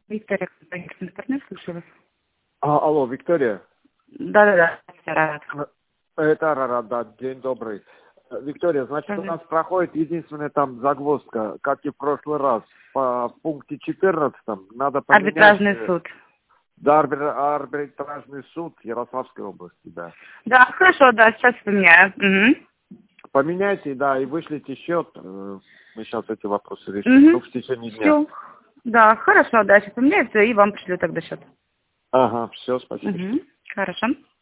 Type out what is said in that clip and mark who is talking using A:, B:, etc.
A: Виктория, компания партнер, слушаю вас.
B: Алло, Виктория.
A: Да-да-да, Арарат.
B: Это Арарат, да, день добрый. Виктория, значит, у нас проходит единственная там загвоздка, как и в прошлый раз. По пункте 14 надо поменять...
A: Арбитражный суд.
B: Да, арбитражный суд Ярославской области, да.
A: Да, хорошо, да, сейчас поменяю. Угу.
B: Поменяйте, да, и вышлите счет. Мы сейчас эти вопросы решим.
A: Угу.
B: Ну, в течение дня.
A: Все. Да, хорошо, да, сейчас поменяю, всё, и вам пришлю тогда счет.
B: Ага, все, спасибо.
A: Угу. Хорошо.